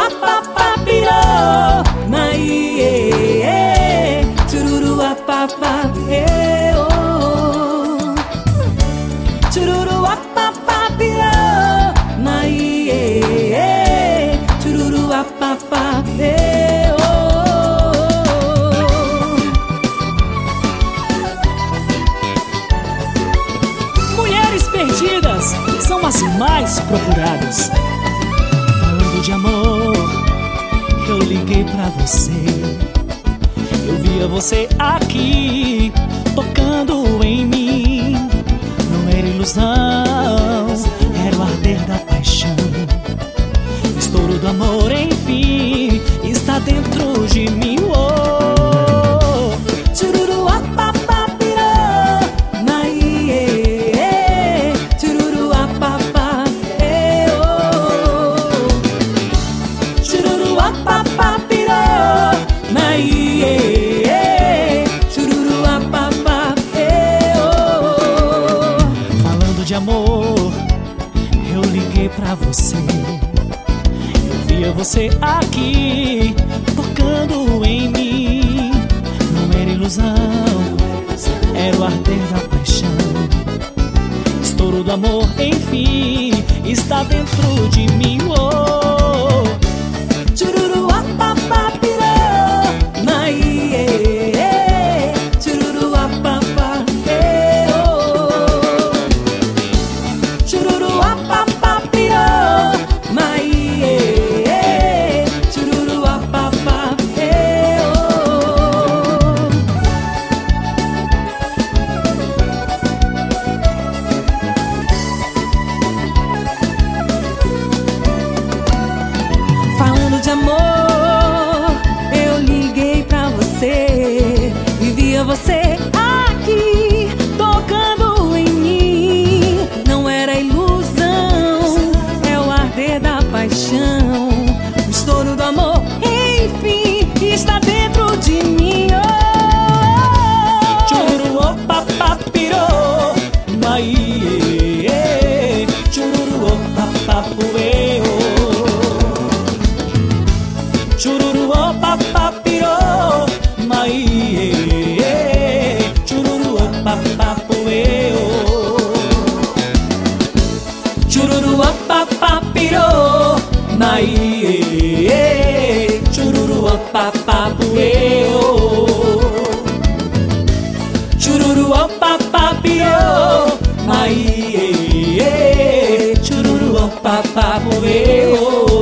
Chururu-a-pa-pa, pirou, na iê, chururu-a-pa-pa, chururu-a-pa-pa, pirou, na iê, chururu-a-pa-pa, Mulheres perdidas são as mais procuradas. Falando de amor, eu liguei pra você. Eu via você aqui, tocando em mim. Não era ilusão, era o arder da paixão. O estouro do amor, enfim, está dentro de mim. Chururu-a-pa-pa, pirou, na iê, chururu-a-pa-pa, chururu-a-pa-pa, pirou, na iê, chururu-a-pa-pa, Falando de amor, eu liguei pra você. Eu via você aqui, tocando em mim. Não era ilusão, era o arder da paixão. Estouro do amor, enfim, está dentro de mim. Chururu-a-pa-pa, pirou, na iê, chururu-a-pa-pa, chururu-a-pa-pa, pirou, na iê, chururu-a-pa-pa, Falando de amor, eu liguei pra você e via você aqui, tocando em mim. Não era ilusão, é o arder da paixão. O estouro do amor, enfim, está dentro de mim. Chururu-o-pa-pa, pirou, na iê, chururu-o-pa-pa, chururu-o-pa-pa, pirou, na iê, chururu-o-pa-pa, chururu-o-pa-pa, pirou, na iê, chururu-o-pa-pa, chururu-o-pa-pa, pirou, na iê, chururu-o-pa-pa,